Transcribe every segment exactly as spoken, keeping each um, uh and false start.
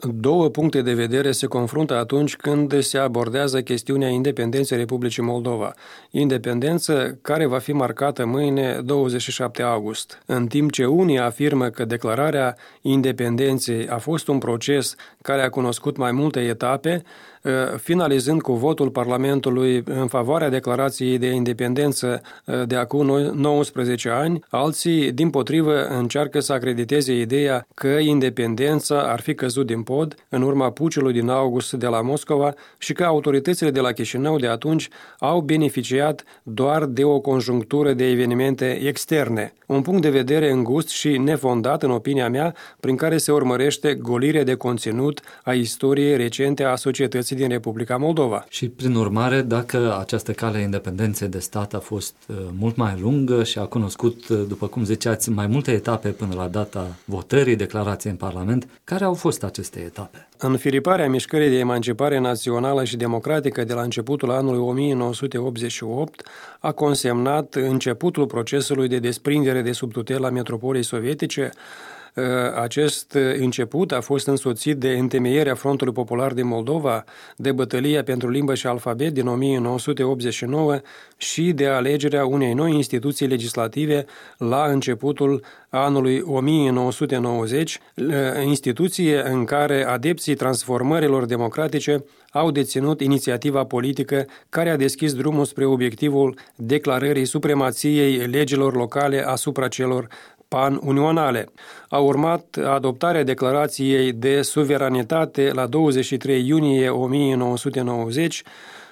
Două puncte de vedere se confruntă atunci când se abordează chestiunea independenței Republicii Moldova. Independență care va fi marcată mâine, douăzeci și șapte august. În timp ce unii afirmă că declararea independenței a fost un proces care a cunoscut mai multe etape, finalizând cu votul Parlamentului în favoarea declarației de independență de acum nouăsprezece ani, alții, dimpotrivă, încearcă să acrediteze ideea că independența ar fi căzut din pod în urma puciului din august de la Moscova și că autoritățile de la Chișinău de atunci au beneficiat doar de o conjunctură de evenimente externe. Un punct de vedere îngust și nefondat, în opinia mea, prin care se urmărește golirea de conținut a istoriei recente a societății din Republica Moldova. Și, prin urmare, dacă această cale a independenței de stat a fost uh, mult mai lungă și a cunoscut, uh, după cum ziceați, mai multe etape până la data votării declarației în Parlament, care au fost aceste etape? Înfiriparea mișcării de emancipare națională și democratică de la începutul anului o mie nouă sute optzeci și opt a consemnat începutul procesului de desprindere de sub tutela metropoliei sovietice. Acest început a fost însoțit de întemeierea Frontului Popular din Moldova, de bătălia pentru limbă și alfabet din o mie nouă sute optzeci și nouă și de alegerea unei noi instituții legislative la începutul anului o mie nouă sute nouăzeci, instituție în care adepții transformărilor democratice au deținut inițiativa politică care a deschis drumul spre obiectivul declarării supremației legilor locale asupra celor pan-unionale. A urmat adoptarea declarației de suveranitate la douăzeci și trei iunie o mie nouă sute nouăzeci,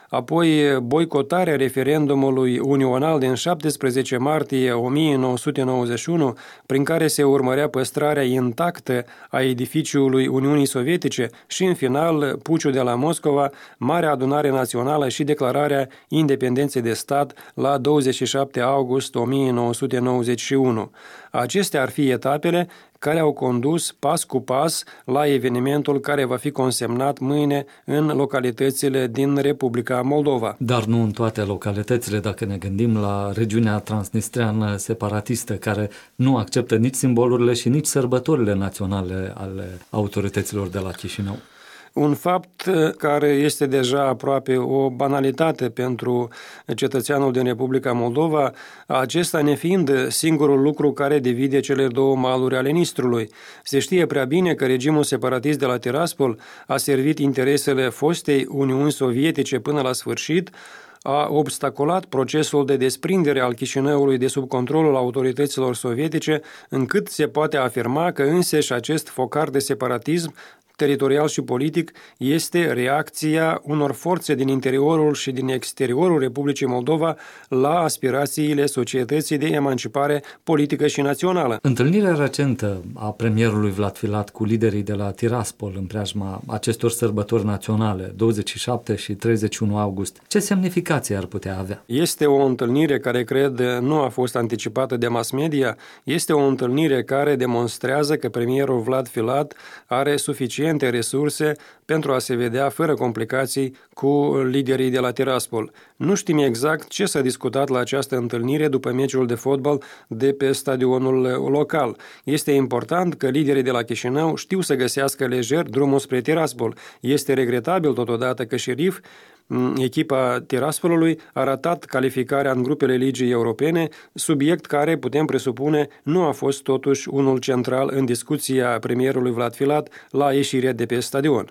apoi boicotarea referendumului unional din șaptesprezece martie o mie nouă sute nouăzeci și unu, prin care se urmărea păstrarea intactă a edificiului Uniunii Sovietice și, în final, puciul de la Moscova, Marea Adunare Națională și declararea independenței de stat la douăzeci și șapte august o mie nouă sute nouăzeci și unu. Acestea ar fi etapele care au condus pas cu pas la evenimentul care va fi consemnat mâine în localitățile din Republica Moldova. Dar nu în toate localitățile, dacă ne gândim la regiunea transnistreană separatistă, care nu acceptă nici simbolurile și nici sărbătorile naționale ale autorităților de la Chișinău. Un fapt care este deja aproape o banalitate pentru cetățeanul din Republica Moldova, acesta nefiind singurul lucru care divide cele două maluri ale Nistrului. Se știe prea bine că regimul separatist de la Tiraspol a servit interesele fostei Uniuni Sovietice până la sfârșit, a obstaculat procesul de desprindere al Chișinăului de sub controlul autorităților sovietice, încât se poate afirma că însăși acest focar de separatism teritorial și politic este reacția unor forțe din interiorul și din exteriorul Republicii Moldova la aspirațiile societății de emancipare politică și națională. Întâlnirea recentă a premierului Vlad Filat cu liderii de la Tiraspol în preajma acestor sărbători naționale, douăzeci și șapte și treizeci și unu august, ce semnificație ar putea avea? Este o întâlnire care, cred, nu a fost anticipată de mass media, este o întâlnire care demonstrează că premierul Vlad Filat are suficient resurse pentru a se vedea fără complicații cu liderii de la Tiraspol. Nu știm exact ce s-a discutat la această întâlnire după meciul de fotbal de pe stadionul local. Este important că liderii de la Chișinău știu să găsească lejer drumul spre Tiraspol. Este regretabil totodată că Șerif, echipa Tiraspolului, a ratat calificarea în grupele Ligii Europene, subiect care, putem presupune, nu a fost totuși unul central în discuția premierului Vlad Filat la ieșirea de pe stadion.